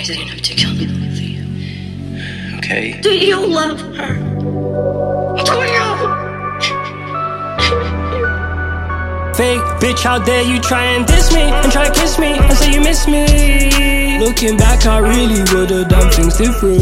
crazy enough to kill me for you. Okay. Do you love her? Do you? Fake bitch, how dare you try and diss me and try to kiss me and say you miss me. Looking back, I really would've done things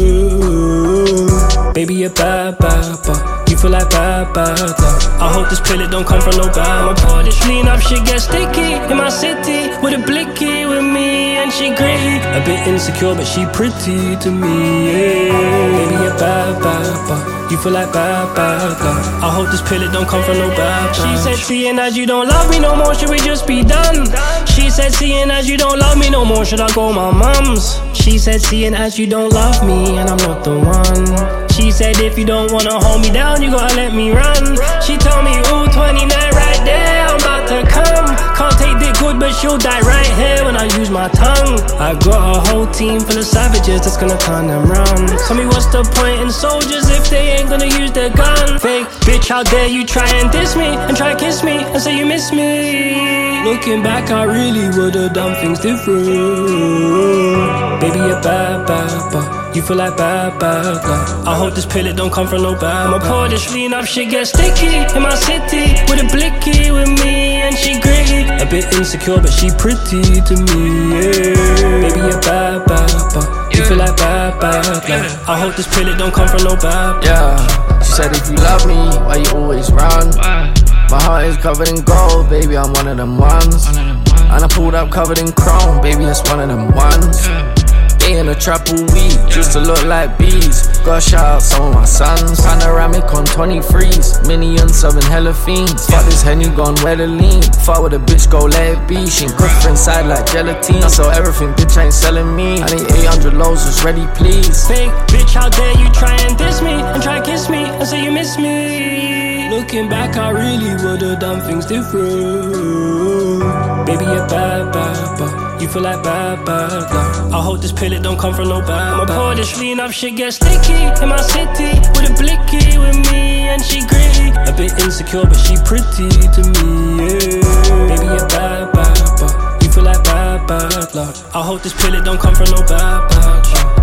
different. Baby, you're bad, you feel like bad. I hope this pill, it don't come from no bad. My pour this lean up, shit get sticky in my city with a blicky with me and she gritty. A bit insecure, but she pretty to me, yeah. Baby, you're bad, you feel like bad. I hope this pill, it don't come from no bad. She said, seeing as you don't love me no more, should we just be done? She said, seeing as you don't love me no more, should I go my mom's? She said, seeing as you don't love me and I'm not the one. She said, if you don't wanna hold me down, you gotta let me run. She told me, ooh, 29 right there, I'm about to come. Can't take dick good, but she'll die right here when I use my tongue. I got a whole team full of savages that's gonna turn them round. Tell me what's the point in soldiers if they ain't gonna use their gun? Fake bitch, how dare you try and diss me and try to kiss me and say you miss me. Looking back, I really would've done things different. Baby, you're bad, you feel like bad. I hope this pill, it don't come from no bad. My pour this lean up, shit get sticky in my city with a blicky with me and she gritty. A bit insecure, but she pretty to me, yeah. Baby, you're bad, you feel like bad. I hope this pill, it don't come from no bad. Yeah, she said if you love me, why you always run? My heart is covered in gold, baby, I'm one of them ones. And I pulled up covered in chrome, baby, that's one of them ones. They in a trap all week, just to look like bees. Gotta shout out some of my sons. Panoramic on 23s, minions serving hella fiends. Fuck this Henny gone where the lean. Fuck with a bitch, go let it be. She ain't cooked inside like gelatine. I sell everything, bitch, ain't selling me. I need 800 lows, just ready, please. Fake bitch, how dare you try and diss me and try to kiss me and say you miss me. Looking back, I really would've done things different. Baby, you're bad, you feel like bad. I hope this pill, it don't come from no bad. My pour this lean up, shit get sticky in my city with a blicky with me and she gritty. A bit insecure, but she pretty to me, yeah. Baby, you're bad, you feel like bad. I hope this pill, it don't come from no bad.